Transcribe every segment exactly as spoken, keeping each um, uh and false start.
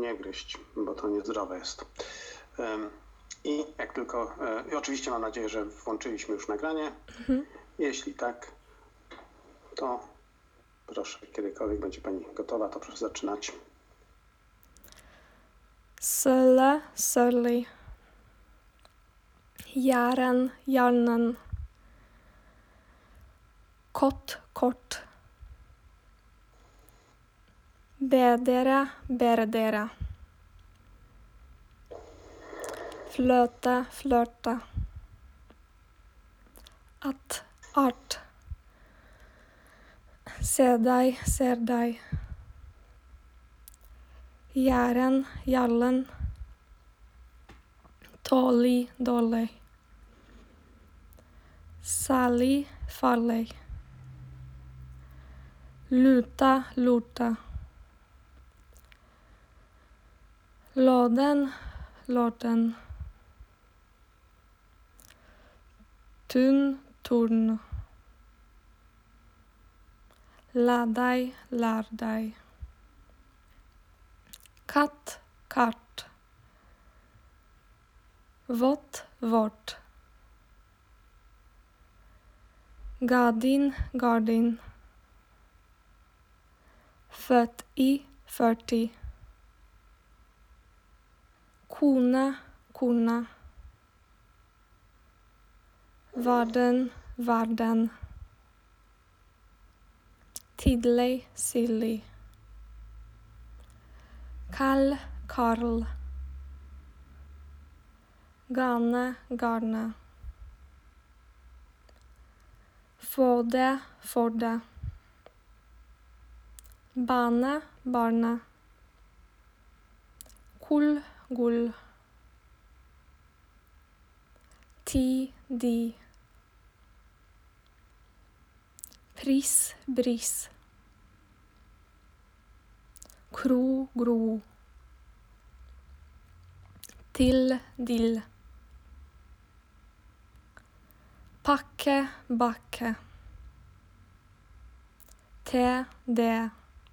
nie gryźć, bo to niezdrowe jest. I jak tylko, i oczywiście mam nadzieję, że włączyliśmy już nagranie. Mhm. Jeśli tak, to proszę, kiedykolwiek będzie Pani gotowa, to proszę zaczynać. Sølle, sølli. Jæren, hjernen. Kott, kort. Bedre, bedre. Fløte, flørte. At, art. Se deg, ser deg. Jæren, jallen. Tålig, dårlig. Særlig, farlig. Luta, luta. Låden, låten. Tun, torn. La deg, lær deg. Katt, kart. Vått, vårt. Gardin, gardin. Født i, førti. Kone, kone. Varden, varden. Tidlig, silly. Kall, Karl. Gane, garne. Få det, for det. Bane, barne. Kull, gull. Ti, de. Pris, bris. Kro, gro. Til, dill. Pakke, bakke. Te, det.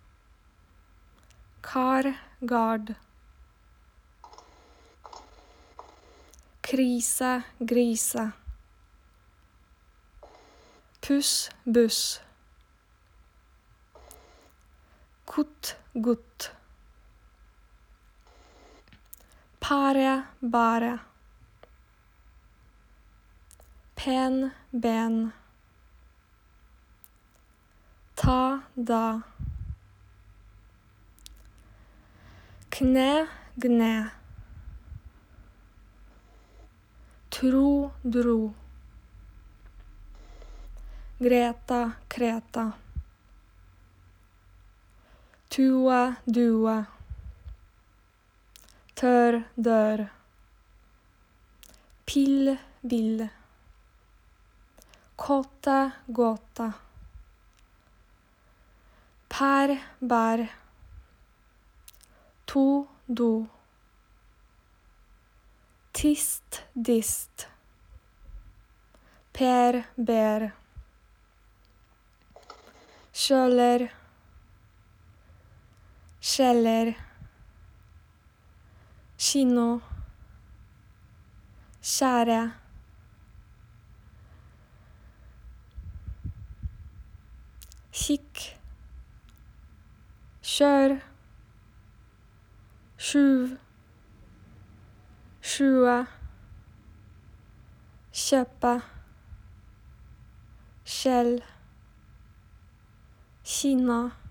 Kar, gard. Krise, grise. Puss, buss. Kutt, gutt. Pare, bare. Pen, ben. Ta, da. Kne, gne. Tro, dro. Greta, Kreta. Tua, dua. Tør, dør. Pill, vill. Kåte, gåte. Per, bær. To, do. Tist, dist. Per, ber. Kjøler. Skjeller. Kino. Kjære. Kikk. Kjør. Sjuv. Sjue. Kjøpe. Skjell. Kina.